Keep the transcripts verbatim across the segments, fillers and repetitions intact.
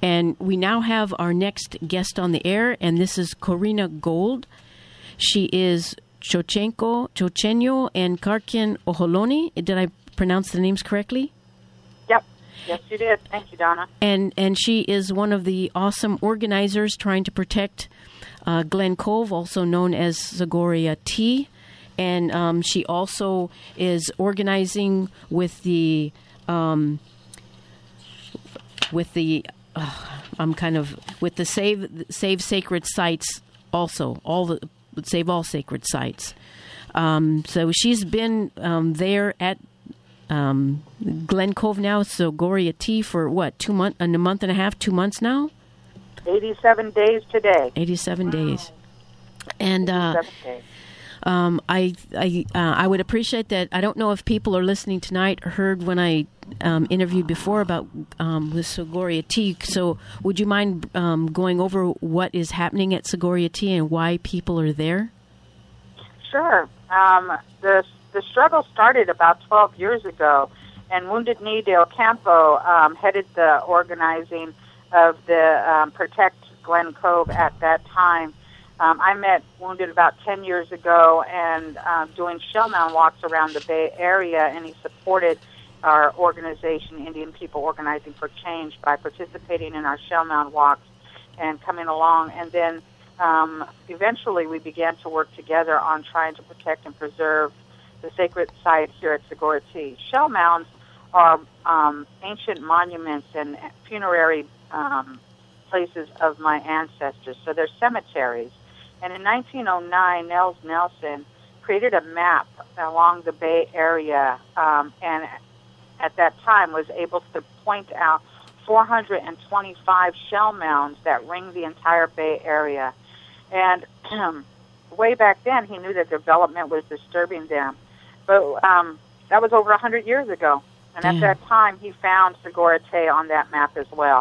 And we now have our next guest on the air, and this is Corina Gold. She is Chochenko, Chochenyo and Karkin Oholoni. Did I pronounce the names correctly? Yep. Yes, you did. Thank you, Donna. And and she is one of the awesome organizers trying to protect uh, Glen Cove, also known as Zagoria T. And um, she also is organizing with the um, with the uh, I'm kind of with the Save Save Sacred Sites also all the Save All Sacred Sites. Um, so she's been um, there at um, Glen Cove now, Zagoria T for what two month a month and a half, two months now. Eighty-seven days today. Eighty-seven wow. days, and. Uh, Eighty-seven days. Um, I I uh, I would appreciate that. I don't know if people are listening tonight heard when I um, interviewed before about um, with Zagoria T. So would you mind um, going over what is happening at Zagoria T and why people are there? Sure. Um, the the struggle started about twelve years ago, and Wounded Knee Del Campo um, headed the organizing of the um, Protect Glen Cove at that time. Um, I met Wounded about ten years ago and uh, doing shell mound walks around the Bay Area, and he supported our organization, Indian People Organizing for Change, by participating in our shell mound walks and coming along. And then um, eventually we began to work together on trying to protect and preserve the sacred site here at Zagoria T. Shell mounds are um, ancient monuments and funerary um, places of my ancestors, so they're cemeteries. And in nineteen oh nine, Nels Nelson created a map along the Bay Area, um, and at that time was able to point out four hundred twenty-five shell mounds that ring the entire Bay Area. And um, way back then, he knew that development was disturbing them. But um, that was over one hundred years ago. And at yeah. that time, he found Zagoria T on that map as well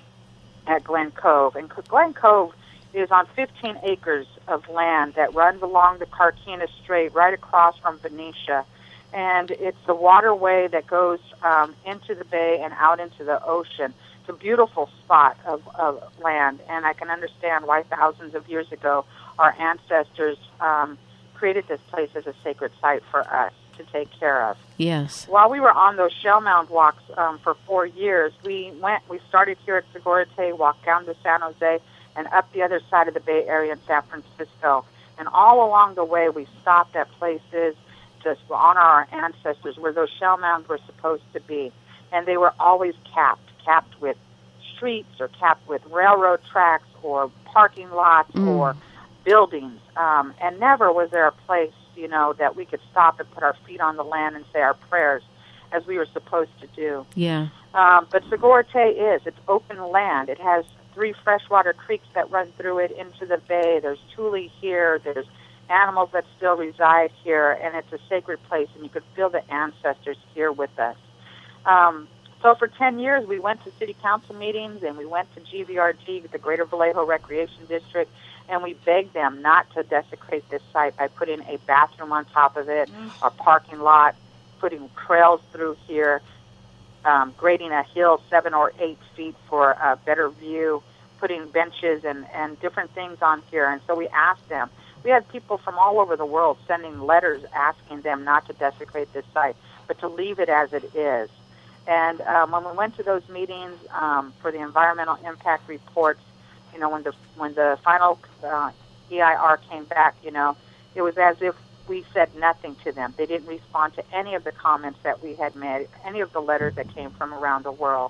at Glen Cove. And Glen Cove is on fifteen acres of land that runs along the Carquinez Strait right across from Benicia. And it's the waterway that goes um, into the bay and out into the ocean. It's a beautiful spot of, of land, and I can understand why thousands of years ago our ancestors um, created this place as a sacred site for us to take care of. Yes. While we were on those shell mound walks um, for four years, we went. We started here at Zagoria T, walked down to San Jose, and up the other side of the Bay Area in San Francisco. And all along the way, we stopped at places to honor our ancestors where those shell mounds were supposed to be. And they were always capped, capped with streets or capped with railroad tracks or parking lots mm. or buildings. Um, and never was there a place, you know, that we could stop and put our feet on the land and say our prayers as we were supposed to do. Yeah. Um, but Zagoria T is. It's open land. It has three freshwater creeks that run through it into the bay. There's tule here. There's animals that still reside here, and it's a sacred place, and you could feel the ancestors here with us. Um, so for ten years, we went to city council meetings, and we went to G V R G, the Greater Vallejo Recreation District, and we begged them not to desecrate this site by putting a bathroom on top of it, a parking lot, putting trails through here, Um, grading a hill seven or eight feet for a better view, putting benches and, and different things on here. And so we asked them. We had people from all over the world sending letters asking them not to desecrate this site, but to leave it as it is. And um, when we went to those meetings um, for the environmental impact reports, you know, when the when the final uh, E I R came back, you know, it was as if we said nothing to them. They didn't respond to any of the comments that we had made, any of the letters that came from around the world.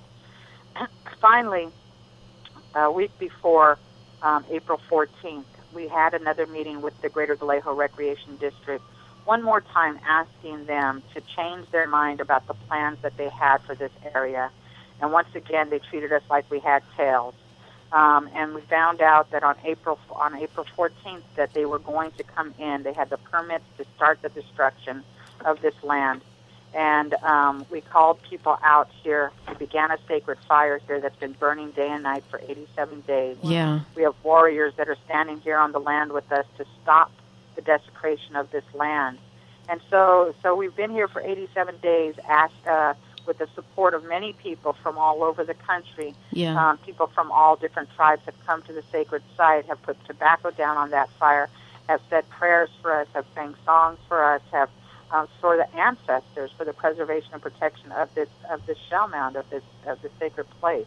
Finally, a week before um, April fourteenth, we had another meeting with the Greater Vallejo Recreation District, one more time asking them to change their mind about the plans that they had for this area. And once again, they treated us like we had tails. Um, and we found out that on April on April fourteenth that they were going to come in. They had the permits to start the destruction of this land. And um, we called people out here. We began a sacred fire here that's been burning day and night for eighty-seven days. Yeah. We have warriors that are standing here on the land with us to stop the desecration of this land. And so so we've been here for eighty-seven days, asked, uh, with the support of many people from all over the country. Yeah. Um, people from all different tribes have come to the sacred site, have put tobacco down on that fire, have said prayers for us, have sang songs for us, have um, for the ancestors, for the preservation and protection of this of this shell mound, of this of this sacred place.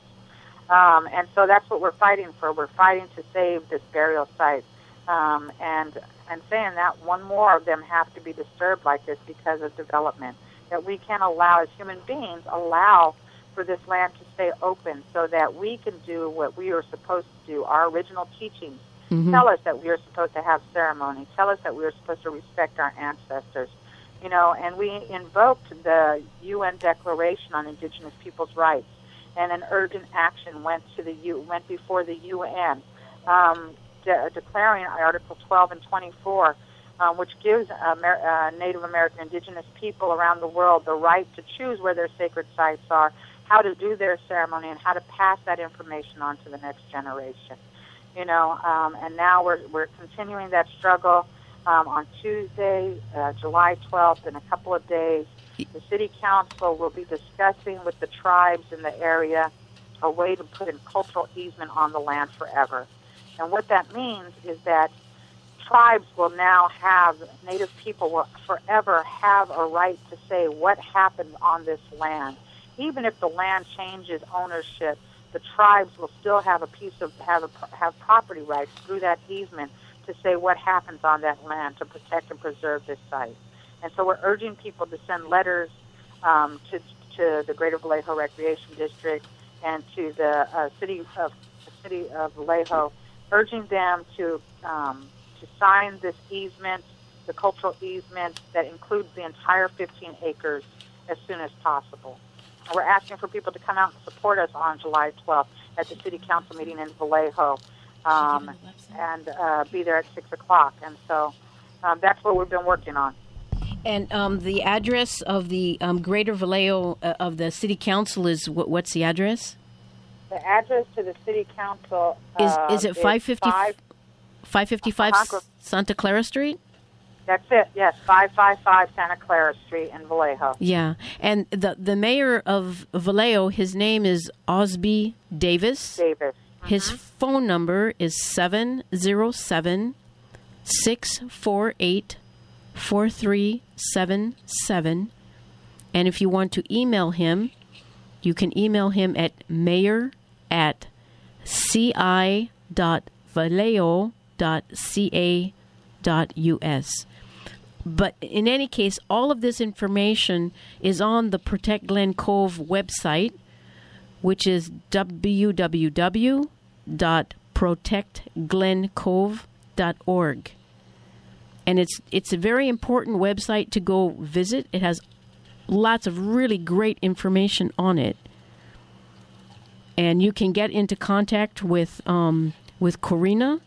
Um, and so that's what we're fighting for. We're fighting to save this burial site, um, and and saying that one more of them have to be disturbed like this because of development. That we can allow, as human beings, allow for this land to stay open so that we can do what we are supposed to do. Our original teachings mm-hmm. tell us that we are supposed to have ceremony, tell us that we are supposed to respect our ancestors. You know, and we invoked the U N Declaration on Indigenous Peoples' Rights, and an urgent action went to the U, went before the U N, um, de- declaring Article twelve and twenty-four, uh, which gives Amer- uh, Native American Indigenous people around the world the right to choose where their sacred sites are, how to do their ceremony, and how to pass that information on to the next generation. You know, um, and now we're we're continuing that struggle. Um, on Tuesday, uh, July twelfth, in a couple of days, the City Council will be discussing with the tribes in the area a way to put in cultural easement on the land forever. And what that means is that tribes will now have, Native people will forever have a right to say what happened on this land. Even if the land changes ownership, the tribes will still have a piece of, have, a, have property rights through that easement to say what happens on that land to protect and preserve this site. And so we're urging people to send letters um, to, to the Greater Vallejo Recreation District and to the uh, city of the city of Vallejo, urging them to um, to sign this easement, the cultural easement that includes the entire fifteen acres, as soon as possible. And we're asking for people to come out and support us on July twelfth at the City Council meeting in Vallejo. Um, and uh, be there at six o'clock. And so um, that's what we've been working on. And um, the address of the um, Greater Vallejo uh, of the City Council is, what, what's the address? The address to the City Council uh, is, is it five fifty, five fifty-five uh-huh. Santa Clara Street? That's it, yes, five fifty-five Santa Clara Street in Vallejo. Yeah, and the, the mayor of Vallejo, his name is Osby Davis. Davis. His phone number is seven zero seven, six four eight, four three seven seven. And if you want to email him, you can email him at mayor at ci dot vallejo dot c a dot u s. But in any case, all of this information is on the Protect Glen Cove website, which is w w w dot protect glen cove dot org. And it's it's a very important website to go visit. It has lots of really great information on it. And you can get into contact with um, with Corina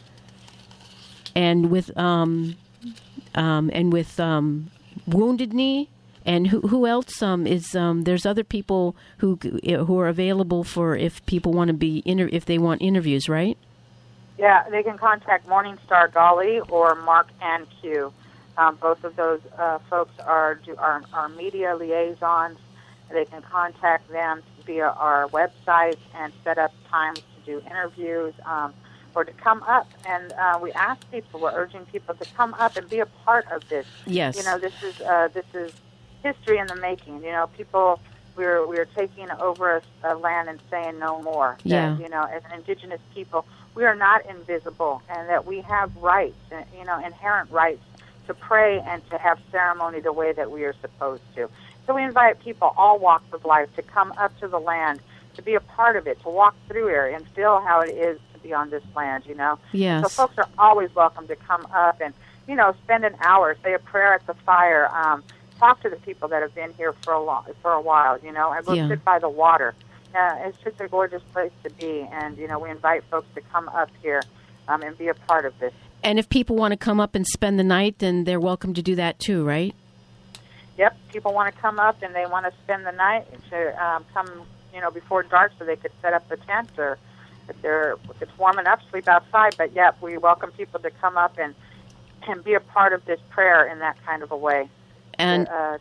and with um, um, and with um, Wounded Knee. And who who else um, is um, there's other people who who are available for if people want to be inter- if they want interviews, right? Yeah, they can contact Morningstar Golly or Mark and Q. Um, both of those uh, folks are, do, are are media liaisons. They can contact them via our website and set up times to do interviews um, or to come up. And uh, we ask people, we're urging people to come up and be a part of this. Yes. You know, this is uh, this is. history in the making. You know, people, we're we're taking over a, a land and saying no more. Yeah. That, you know, as an indigenous people, we are not invisible, and that we have rights, you know, inherent rights to pray and to have ceremony the way that we are supposed to. So we invite people, all walks of life, to come up to the land, to be a part of it, to walk through here and feel how it is to be on this land, you know. Yes. So folks are always welcome to come up and, you know, spend an hour, say a prayer at the fire, um, talk to the people that have been here for a long, for a while, you know, and go Yeah. sit by the water. Uh, it's just a gorgeous place to be, and, you know, we invite folks to come up here um, and be a part of this. And if people want to come up and spend the night, then they're welcome to do that too, right? Yep, people want to come up and they want to spend the night, to um, come, you know, before dark so they could set up the tent, or if they're if it's warm enough, sleep outside. But yep, we welcome people to come up and and be a part of this prayer in that kind of a way. And to, uh, to,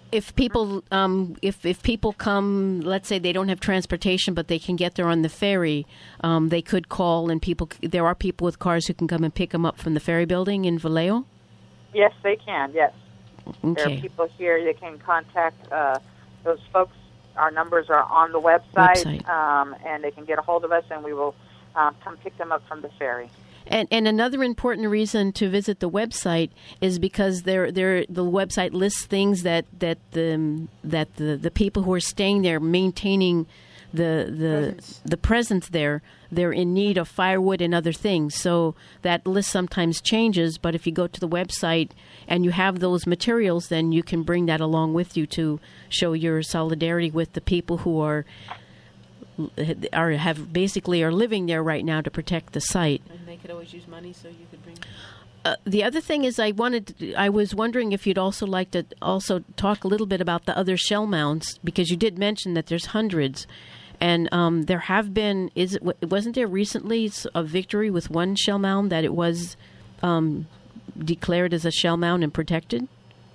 if people um, if if people come, let's say they don't have transportation, but they can get there on the ferry, um, they could call, and people. There are people with cars who can come and pick them up from the ferry building in Vallejo. Yes, they can. Yes, okay. There are people here. They can contact uh, those folks. Our numbers are on the website, website. Um, and they can get a hold of us, and we will um, come pick them up from the ferry. And, and another important reason to visit the website is because there, there, the website lists things that that the that the, the people who are staying there, maintaining the the Presence. the presence there, they're in need of firewood and other things. So that list sometimes changes. But if you go to the website and you have those materials, then you can bring that along with you to show your solidarity with the people who are. Are have basically are living there right now to protect the site. And they could always use money, so you could bring. Uh, the other thing is, I wanted, to, I was wondering if you'd also like to also talk a little bit about the other shell mounds, because you did mention that there's hundreds, and um, there have been. Is it wasn't there recently a victory with one shell mound that it was um, declared as a shell mound and protected?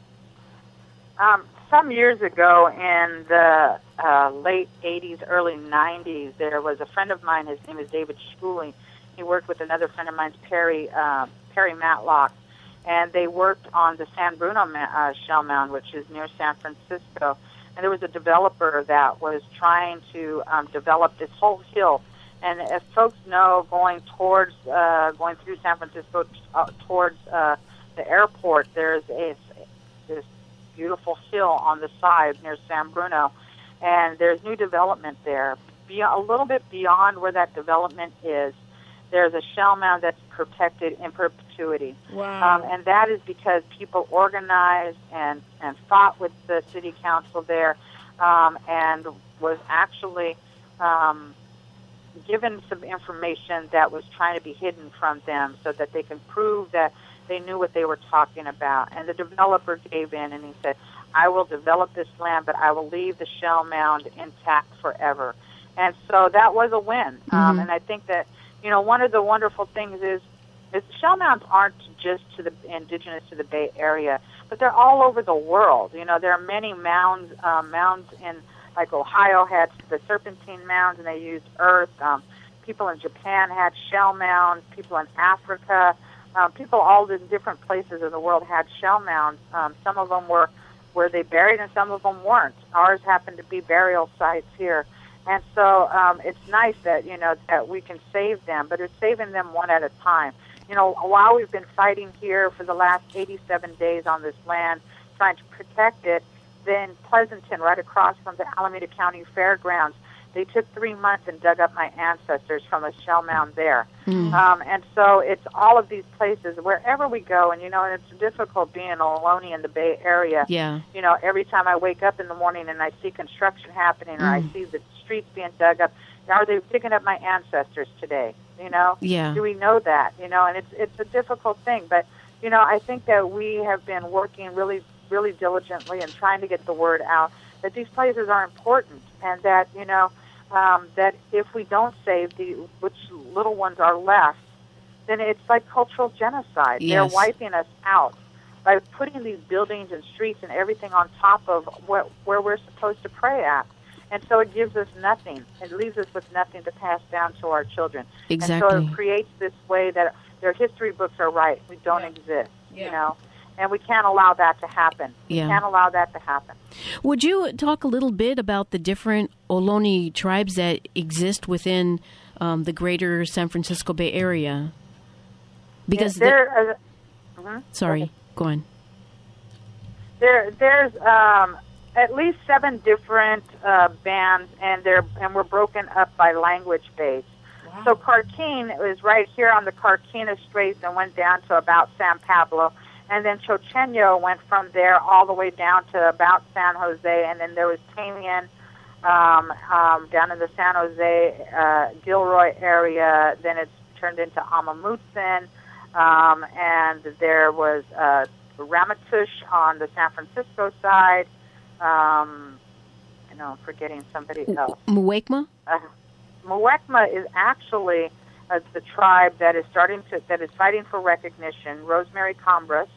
Um, some years ago, in the uh, late eighties, early nineties, there was a friend of mine. His name is David Schooley. He worked with another friend of mine, Perry uh, Perry Matlock, and they worked on the San Bruno ma- uh, shell mound, which is near San Francisco. And there was a developer that was trying to um, develop this whole hill. And as folks know, going towards uh, going through San Francisco uh, towards uh, the airport, there's a this beautiful hill on the side near San Bruno, and there's new development there. Be- a little bit beyond where that development is, there's a shell mound that's protected in perpetuity. Wow. Um, and that is because people organized and, and fought with the city council there um, and was actually um, given some information that was trying to be hidden from them so that they can prove that they knew what they were talking about. And the developer gave in and he said, I will develop this land, but I will leave the shell mound intact forever. And so that was a win. Mm-hmm. Um, and I think that, you know, one of the wonderful things is, is shell mounds aren't just to the indigenous to the Bay Area, but they're all over the world. You know, there are many mounds, um, mounds in, like Ohio had the serpentine mounds, and they used earth. Um, people in Japan had shell mounds. People in Africa, um, people all in different places in the world had shell mounds. Um, some of them were where they buried, and some of them weren't. Ours happened to be burial sites here. And so um, it's nice that, you know, that we can save them, but it's saving them one at a time. You know, while we've been fighting here for the last eighty-seven days on this land, trying to protect it, then Pleasanton, right across from the Alameda County Fairgrounds, they took three months and dug up my ancestors from a shell mound there. Mm. Um, and so it's all of these places, wherever we go, and, you know, it's difficult being alone in the Bay Area. Yeah. You know, every time I wake up in the morning and I see construction happening or mm. I see the streets being dug up, are they picking up my ancestors today? You know? Yeah. Do we know that? You know, and it's it's a difficult thing. But, you know, I think that we have been working really, really diligently and trying to get the word out that these places are important and that, you know, um, that if we don't save the which little ones are left, then it's like cultural genocide. Yes. They're wiping us out by putting these buildings and streets and everything on top of where, where we're supposed to pray at. And so it gives us nothing. It leaves us with nothing to pass down to our children. Exactly. And so it creates this way that their history books are right. We don't yeah. exist, yeah. you know. And we can't allow that to happen. Yeah. We can't allow that to happen. Would you talk a little bit about the different Ohlone tribes that exist within um, the greater San Francisco Bay Area? Because yeah, there, uh, uh-huh. Sorry, okay. go on. There, there's um, at least seven different uh, bands, and they're and we're broken up by language base. Wow. So Carquin is right here on the Carquina Straits and went down to about San Pablo, and then Chocheño went from there all the way down to about San Jose, and then there was Tamian um, um, down in the San Jose, uh, Gilroy area. Then it's turned into Amamutsin, um, and there was uh, Ramaytush on the San Francisco side. Um, I know I'm forgetting somebody else. Muwekma? Uh, Muwekma is actually uh, the tribe that is starting to that is fighting for recognition. Rosemary Combras,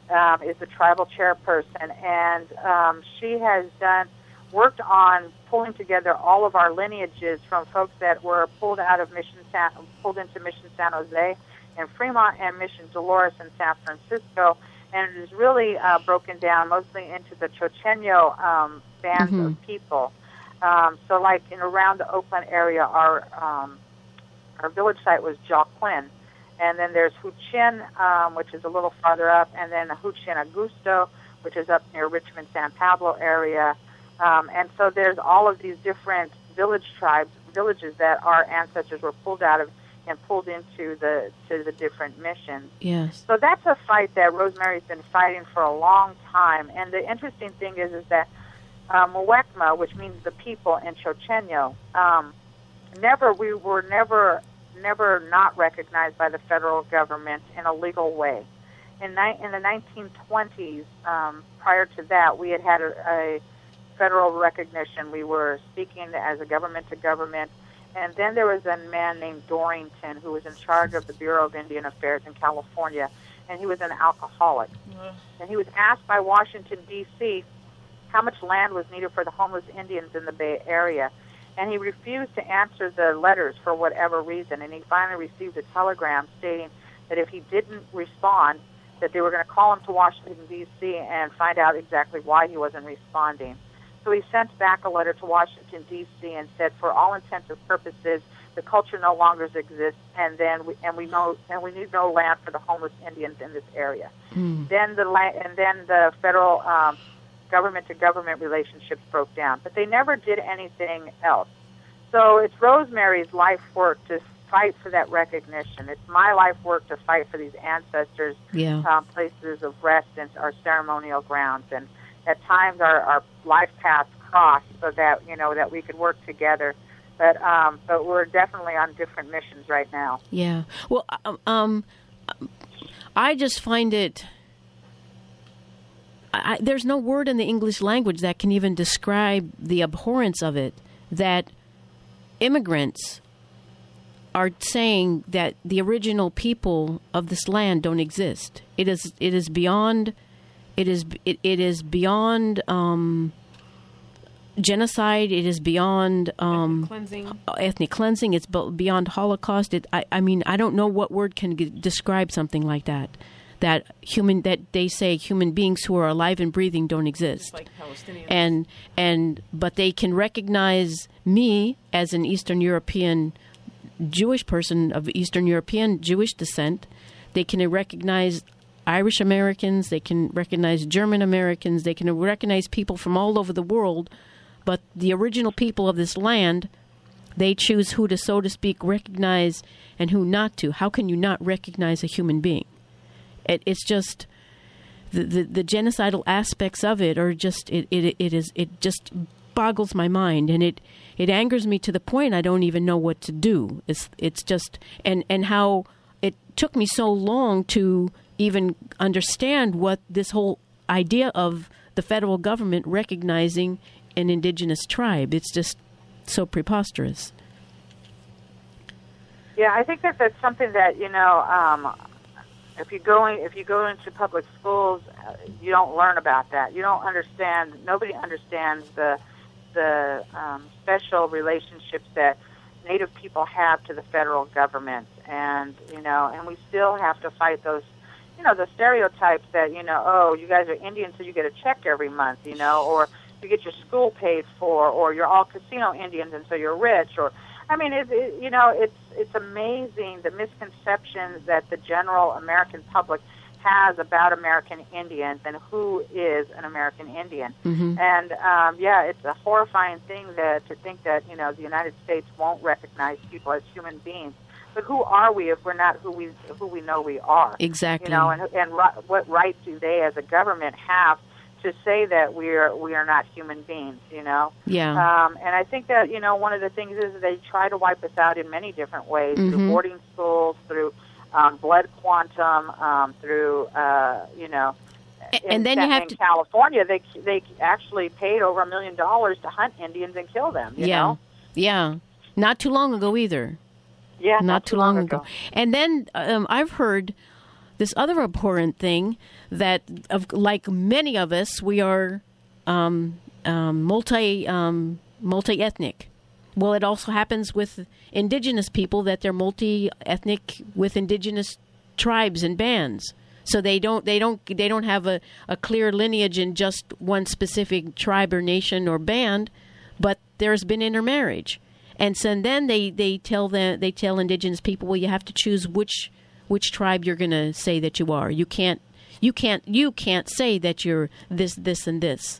um, is the tribal chairperson, and um, she has done worked on pulling together all of our lineages from folks that were pulled out of Mission San, pulled into Mission San Jose and Fremont and Mission Dolores in San Francisco, and it is really uh, broken down mostly into the Chochenyo um, bands Mm-hmm. of people. Um, so, like in around the Oakland area, our um, our village site was Joaquin, and then there's Huchin, um, which is a little farther up, and then Huchin Augusto, which is up near Richmond, San Pablo area. Um, and so there's all of these different village tribes, villages that our ancestors were pulled out of and pulled into the to the different missions. Yes. So that's a fight that Rosemary's been fighting for a long time. And the interesting thing is, is that uh, Muwekma, which means the people in Chochenyo, um, never we were never never not recognized by the federal government in a legal way. In, ni- in the nineteen twenties, um, prior to that, we had had a, a federal recognition. We were speaking as a government to government. And then there was a man named Dorrington who was in charge of the Bureau of Indian Affairs in California, and he was an alcoholic. Uh. And he was asked by Washington, D C, how much land was needed for the homeless Indians in the Bay Area. And he refused to answer the letters for whatever reason. And he finally received a telegram stating that if he didn't respond, that they were going to call him to Washington, D C and find out exactly why he wasn't responding. So he sent back a letter to Washington, D C and said, for all intents and purposes, the culture no longer exists, and then we, and we know and we need no land for the homeless Indians in this area. Mm. Then the la- and then the federal um, government-to-government relationships broke down, but they never did anything else. So it's Rosemary's life work to fight for that recognition. It's my life work to fight for these ancestors' yeah. um, places of rest and our ceremonial grounds. And at times our, our life paths cross so that, you know, that we could work together. But um, but we're definitely on different missions right now. Yeah. Well, um, I just find it, I, there's no word in the English language that can even describe the abhorrence of it, that immigrants are saying that the original people of this land don't exist. It is it is beyond it is it, it is beyond um, genocide. It is beyond um, ethnic cleansing. Ethnic cleansing. It's beyond Holocaust. It, I, I mean, I don't know what word can g- describe something like that. That human that they say human beings who are alive and breathing don't exist. Like Palestinians. And and but they can recognize me as an Eastern European Jewish person of Eastern European Jewish descent. They can recognize Irish Americans. They can recognize German Americans. They can recognize people from all over the world. But the original people of this land, they choose who to, so to speak, recognize and who not to. How can you not recognize a human being? It, it's just the, the the genocidal aspects of it are just it, it it is it just boggles my mind, and it it angers me to the point I don't even know what to do. It's it's just and and how it took me so long to even understand what this whole idea of the federal government recognizing an indigenous tribe. It's just so preposterous. Yeah, I think that that's something that, you know, um, if you go in, if you go into public schools, uh, you don't learn about that. You don't understand. Nobody understands the the um, special relationships that Native people have to the federal government, and you know, and we still have to fight those, you know, the stereotypes that, you know, oh, you guys are Indian, so you get a check every month, you know, or you get your school paid for, or you're all casino Indians, and so you're rich, or I mean, it, it, you know, it's it's amazing the misconceptions that the general American public has about American Indians and who is an American Indian. Mm-hmm. And um, yeah, it's a horrifying thing that to think that, you know, the United States won't recognize people as human beings. But who are we if we're not who we who we know we are? Exactly. You know, and and what right do they as a government have to say that we are we are not human beings, you know? Yeah. Um, and I think that, you know, one of the things is they try to wipe us out in many different ways, mm-hmm. through boarding schools, through um, blood quantum, um, through, uh, you know, and, in, and then you have in to... California, they they actually paid over a million dollars to hunt Indians and kill them, you yeah. know? Yeah. Not too long ago either. Yeah, not, not too long, long ago. ago. And then um, I've heard this other abhorrent thing that, of, like many of us, we are um, um, multi um, multi-ethnic. Well, it also happens with indigenous people that they're multi-ethnic with indigenous tribes and bands. So they don't they don't they don't have a, a clear lineage in just one specific tribe or nation or band, but there's been intermarriage. And so then they, they tell the they tell indigenous people, well, you have to choose which which tribe you're going to say that you are. You can't you can't you can't say that you're this this and this.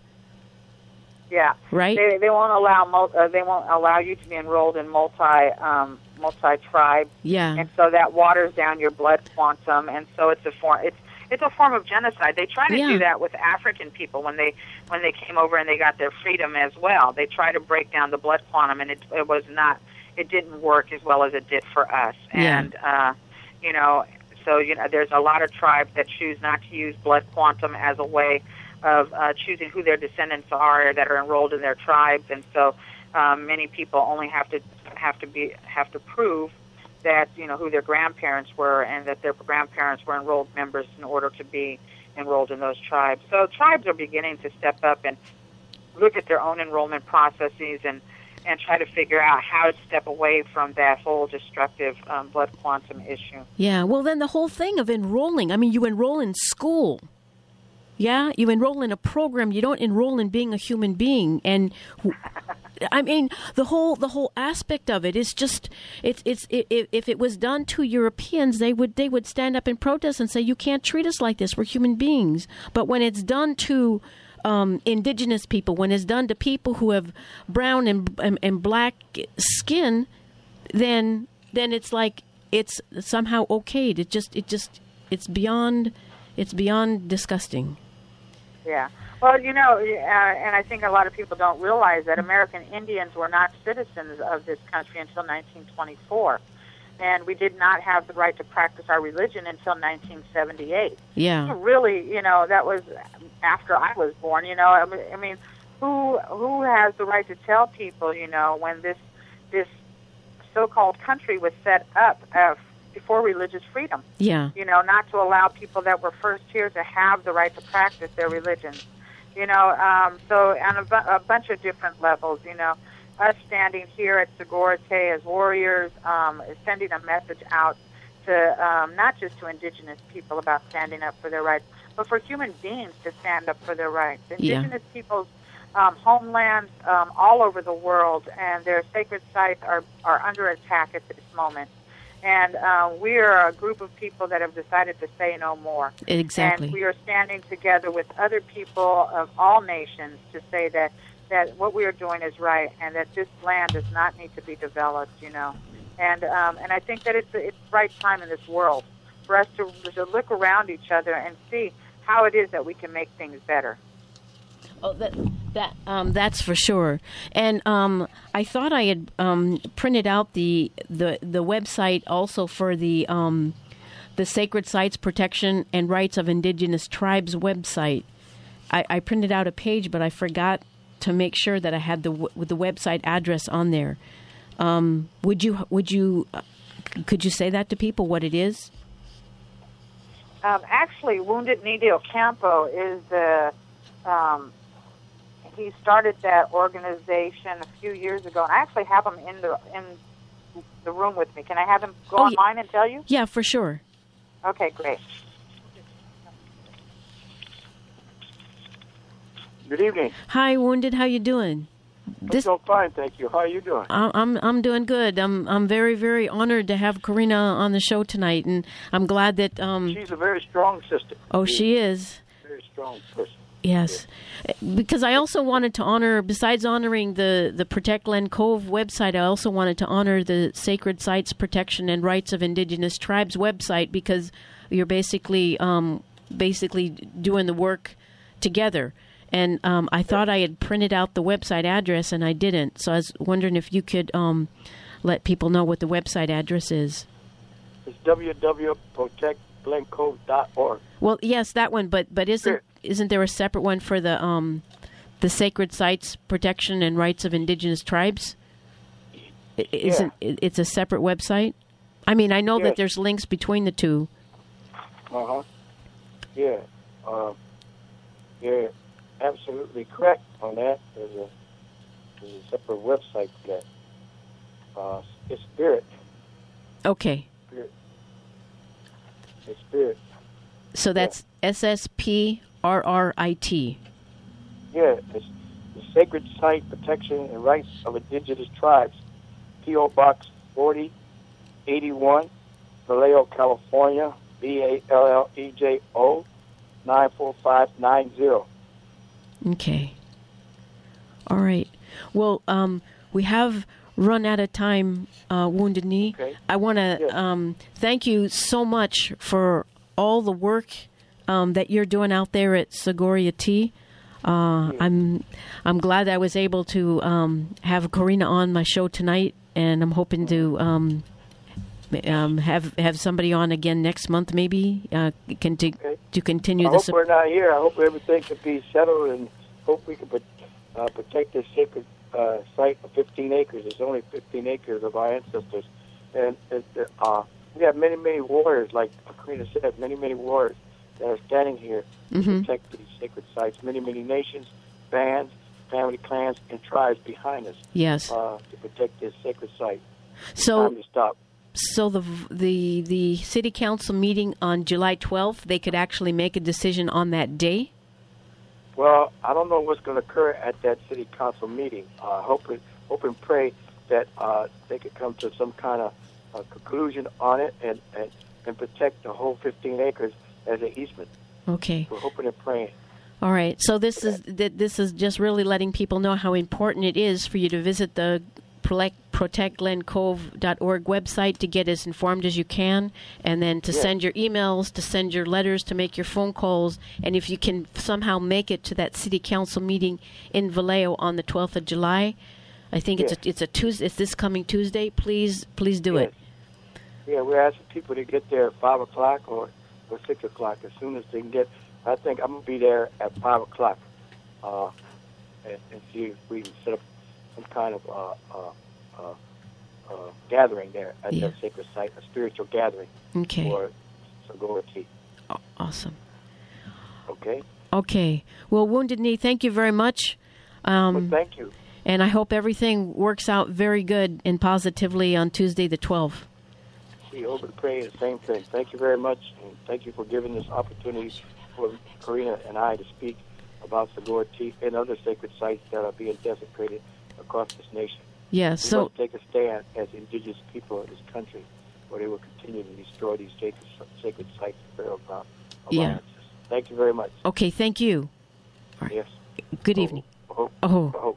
Yeah, right. They, they won't allow mul- uh, they won't allow you to be enrolled in multi um, multi tribe. Yeah, and so that waters down your blood quantum, and so it's a form it's it's a form of genocide. They try to yeah. do that with African people when they when they came over and they got their freedom as well. They try to break down the blood quantum, and it it was not it didn't work as well as it did for us. Yeah. And uh, you know, so you know, there's a lot of tribes that choose not to use blood quantum as a way of uh, choosing who their descendants are that are enrolled in their tribes, and so um, many people only have to have to be have to prove that you know who their grandparents were and that their grandparents were enrolled members in order to be enrolled in those tribes. So tribes are beginning to step up and look at their own enrollment processes and and try to figure out how to step away from that whole destructive um, blood quantum issue. Yeah. Well, then the whole thing of enrolling. I mean, you enroll in school. Yeah, you enroll in a program. You don't enroll in being a human being, and I mean the whole the whole aspect of it is just it's it's it, if it was done to Europeans, they would they would stand up and protest and say, you can't treat us like this. We're human beings. But when it's done to um, indigenous people, when it's done to people who have brown and, and and black skin, then then it's like it's somehow okayed. It just it just it's beyond it's beyond disgusting. Yeah. Well, you know, uh, and I think a lot of people don't realize that American Indians were not citizens of this country until nineteen twenty-four. And we did not have the right to practice our religion until nineteen seventy-eight. Yeah. So really, you know, that was after I was born, you know. I mean, I mean, who who has the right to tell people, you know, when this this so-called country was set up uh, before religious freedom? Yeah. You know, not to allow people that were first here to have the right to practice their religion. You know, um, so on a, bu- a bunch of different levels, you know, us standing here at Sogorea-Te as warriors, um, is sending a message out to um, not just to indigenous people about standing up for their rights, but for human beings to stand up for their rights. Indigenous yeah. people's um, homelands um, all over the world and their sacred sites are, are under attack at this moment. And uh, we are a group of people that have decided to say no more. Exactly. And we are standing together with other people of all nations to say that, that what we are doing is right and that this land does not need to be developed, you know. And um, and I think that it's it's the right time in this world for us to, to look around each other and see how it is that we can make things better. Oh, that that um, that's for sure. And um, I thought I had um, printed out the, the the website also for the um, the Sacred Sites Protection and Rights of Indigenous Tribes website. I, I printed out a page, but I forgot to make sure that I had the with the website address on there. Um, would you would you uh, could you say that to people what it is? Um, actually, Wounded Knee Del Campo is the um, he started that organization a few years ago, and I actually have him in the in the room with me. Can I have him go oh, online and tell you? Yeah, for sure. Okay, great. Good evening. Hi, Wounded. How you doing? This, I'm fine, thank you. How are you doing? I'm I'm doing good. I'm I'm very very honored to have Karina on the show tonight, and I'm glad that um. She's a very strong sister. Oh, she is. Very strong person. Yes, because I also wanted to honor, besides honoring the, the Protect Glen Cove website, I also wanted to honor the Sacred Sites Protection and Rights of Indigenous Tribes website, because you're basically um, basically doing the work together. And um, I thought I had printed out the website address, and I didn't. So I was wondering if you could um, let people know what the website address is. It's w w w dot protect glen cove dot org. Well, yes, that one, but but isn't Sure. isn't there a separate one for the um, the Sacred Sites Protection and Rights of Indigenous Tribes? I- Isn't it- it's a separate website? I mean, I know Yes. that there's links between the two. Uh-huh. Yeah. Uh, you're absolutely correct on that. There's a, there's a separate website for that. Uh, it's Spirit. Okay. Spirit. It's Spirit. So that's yeah. S S P R R I T. Yeah, it's the Sacred Site Protection and Rights of Indigenous Tribes. P O. Box forty eighty-one, Vallejo, California, B A L L E J O, nine four five nine zero. Okay. All right. Well, um, we have run out of time, uh, Wounded Knee. Okay. I want to yeah. um, thank you so much for all the work um, that you're doing out there at Sogorea Tea. Uh, yeah. I'm I'm glad I was able to um, have Corina on my show tonight, and I'm hoping to um, um, have have somebody on again next month, maybe uh, can to, okay. to continue I this. hope we're not here. I hope everything can be settled, and hope we can uh, protect this sacred uh, site of fifteen acres. It's only fifteen acres of our ancestors, and uh, we have many, many warriors, like Corina said, many, many warriors that are standing here mm-hmm. to protect these sacred sites. Many, many nations, bands, family, clans, and tribes behind us. Yes. Uh, to protect this sacred site. So, time to stop. So the the the city council meeting on July twelfth, they could actually make a decision on that day? Well, I don't know what's going to occur at that city council meeting. I uh, hope, hope and pray that uh, they could come to some kind of uh, conclusion on it and, and, and protect the whole fifteen acres as an easement. Okay. We're hoping and praying. All right. So this is this is just really letting people know how important it is for you to visit the protect glen cove dot org website to get as informed as you can, and then to yes. send your emails, to send your letters, to make your phone calls, and if you can somehow make it to that city council meeting in Vallejo on the twelfth of July, I think yes. it's a, it's a Tuesday. It's this coming Tuesday. Please, please do yes. it. Yeah, we're asking people to get there at five o'clock or, or six o'clock as soon as they can get. I think I'm gonna be there at five o'clock, uh, and, and see if we can set up some kind of uh, uh, uh, uh, gathering there at yeah. that sacred site, a spiritual gathering okay. for Sogorea Tea. Oh, awesome. Okay. Okay. Well, Wounded Knee, thank you very much. Um, well, thank you. And I hope everything works out very good and positively on Tuesday the twelfth. We hope and pray the same thing. Thank you very much, and thank you for giving this opportunity for Corina and I to speak about Sogorea Tea and other sacred sites that are being desecrated across this nation. Yeah, we so must take a stand as indigenous people in this country, or they will continue to destroy these sacred, sacred sites and burial grounds of yeah. our ancestors. Thank you very much. Okay, thank you. All right. Yes. Good Oh, evening. Oh. Oh. oh.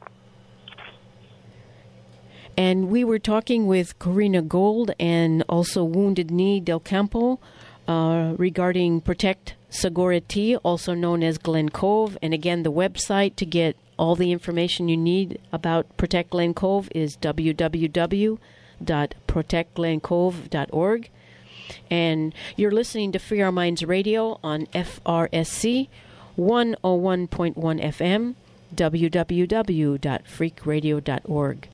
And we were talking with Corina Gold and also Wounded Knee Del Campo uh, regarding Protect Sogorea Tea, also known as Glen Cove. And again, the website to get all the information you need about Protect Glen Cove is w w w dot protect glen cove dot org. And you're listening to Free Our Minds Radio on F R S C one oh one point one F M, w w w dot freak radio dot org.